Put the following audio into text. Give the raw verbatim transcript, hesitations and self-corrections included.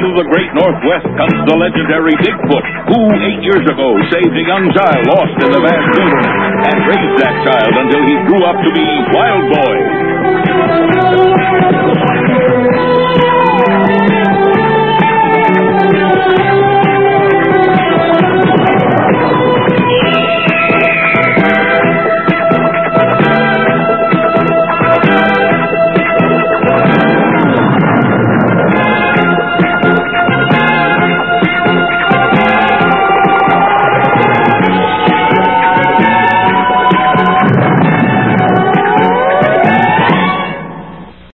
Out of the great Northwest comes the legendary Bigfoot, who eight years ago saved a young child lost in the vast wilderness and raised that child until he grew up to be Wild Boy.